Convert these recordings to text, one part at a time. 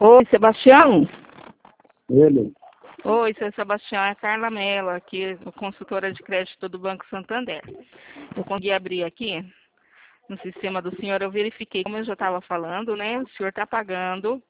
Oi, Sebastião? Ele. Oi, seu Sebastião, é a Carla Mello, aqui, consultora de crédito do Banco Santander. Eu consegui abrir aqui no sistema do senhor, eu verifiquei, como eu já estava falando, né? O senhor está pagando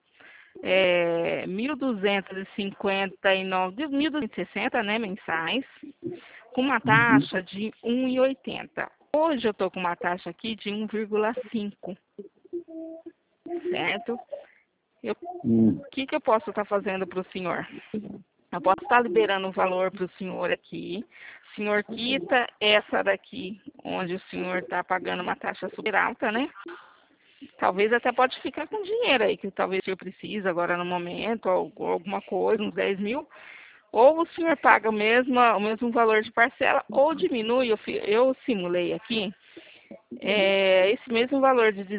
1.259, 1.260, né, mensais, com uma taxa de 1,80. Hoje eu estou com uma taxa aqui de 1,5, certo? O que eu posso estar fazendo para o senhor? Eu posso estar liberando o valor para o senhor aqui. O senhor quita essa daqui, onde o senhor está pagando uma taxa super alta, né? Talvez até pode ficar com dinheiro aí, que talvez o senhor precise agora no momento, ou alguma coisa, uns 10 mil. Ou o senhor paga o mesmo valor de parcela, ou diminui, eu simulei aqui, esse mesmo valor de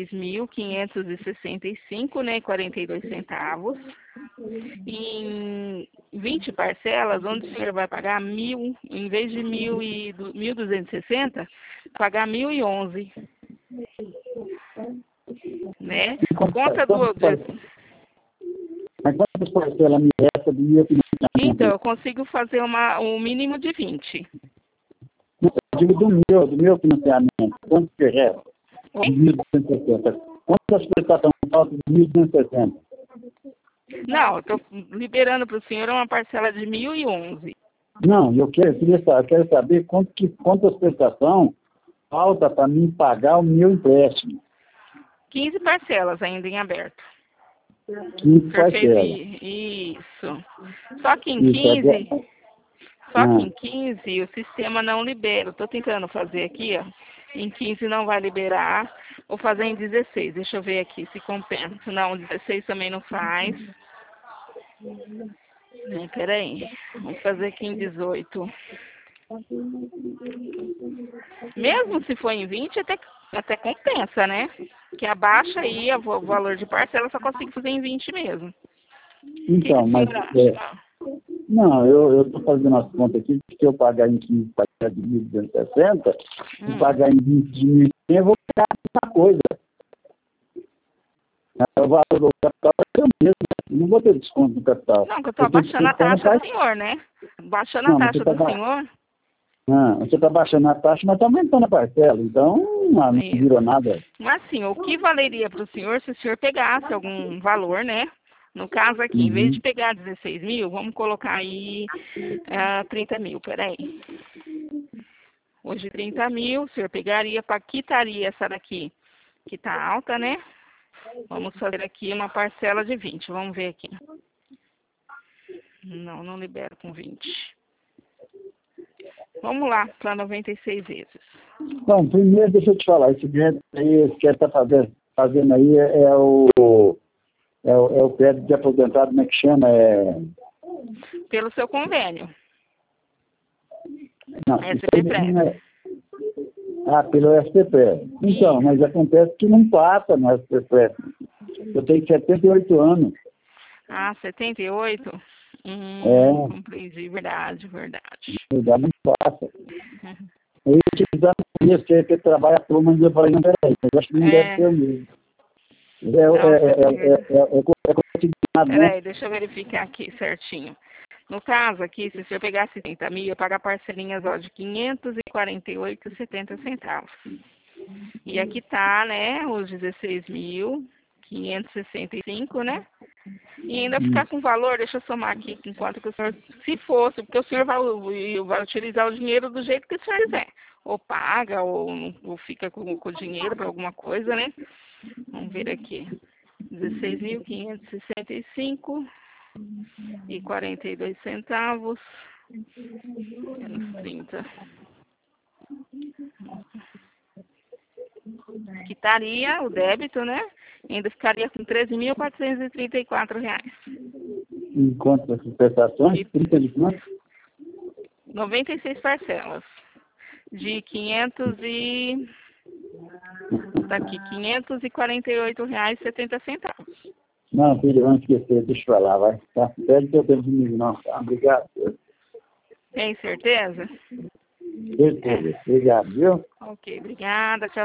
16.565, né, 42 centavos, em 20 parcelas, onde o senhor vai pagar 1.000, em vez de 1.260, pagar 1.011, né? Conta Mas quantas parcelas me resta do meu financiamento? Então, eu consigo fazer um mínimo de 20. Eu digo do meu financiamento. Quanto que resta? Oi? 1.260. Quantas prestações faltam de 1.260? Não, eu estou liberando para o senhor uma parcela de 1.011. Não, eu quero saber quantas prestações falta para mim pagar o meu empréstimo. 15 parcelas ainda em aberto. 15 parcelas. Isso. Só que em Isso, 15, agora... em 15 o sistema não libera. Estou tentando fazer aqui, ó. Em 15 não vai liberar. Vou fazer em 16. Deixa eu ver aqui se compensa. Não, 16 também não faz. Peraí. Vamos fazer aqui em 18. Mesmo se for em 20, até compensa, né? Que abaixa aí o valor de parcela, só consigo fazer em 20 mesmo. Então, mas... Não, eu estou fazendo as contas aqui, que se eu pagar em 15 parcelas de 1.260, e pagar em 20 de 1.100, eu vou pagar a mesma coisa. O valor do capital vai ser o mesmo, né? Não vou ter desconto no capital. Não, que eu estou abaixando a taxa do senhor, né? Baixando a taxa do senhor. Você está baixando a taxa, mas está aumentando a parcela, então não virou nada. Mas assim, o que valeria para o senhor se o senhor pegasse algum valor, né? No caso aqui, em vez de pegar 16 mil, vamos colocar aí 30 mil, peraí. Hoje 30 mil, o senhor pegaria, quitaria essa daqui, que está alta, né? Vamos fazer aqui uma parcela de 20, vamos ver aqui. Não libero com 20. Vamos lá, para 96 vezes. Bom, primeiro deixa eu te falar, esse crédito aí que está fazendo aí é o crédito de aposentado, como é que chama? Pelo seu convênio. Não, SPPREV. Pelo SPPREV. Então, mas acontece que não passa no SPPREV. Eu tenho 78 anos. 78? Compreendi, verdade. Não passa. Eu utilizando isso, que trabalha por mas eu falei, não, peraí, eu acho que não deve ser o mesmo. É cotidiano, né? Peraí, deixa eu verificar aqui certinho. No caso aqui, se o senhor pegasse 30 mil, ia pagar parcelinhas de 548,70 centavos. E aqui tá, né, os 16.565, né? E ainda ficar com valor, deixa eu somar aqui, enquanto que o senhor, se fosse, porque o senhor vai utilizar o dinheiro do jeito que o senhor quiser. Ou paga, ou fica com o dinheiro para alguma coisa, né? Vamos ver aqui. 16.565 e 42 centavos menos 30. Quitaria o débito, né? Ainda ficaria com R$13.434. Em quanto das prestações? 30 de quanto? 96 parcelas. De 548,70 centavos. Não, filho, vamos esquecer, deixa eu falar, vai. Tá? Pede teu tempo comigo, não. Tá? Obrigado. Tem certeza? Certeza. Obrigado, viu? Ok, obrigada. Tchau.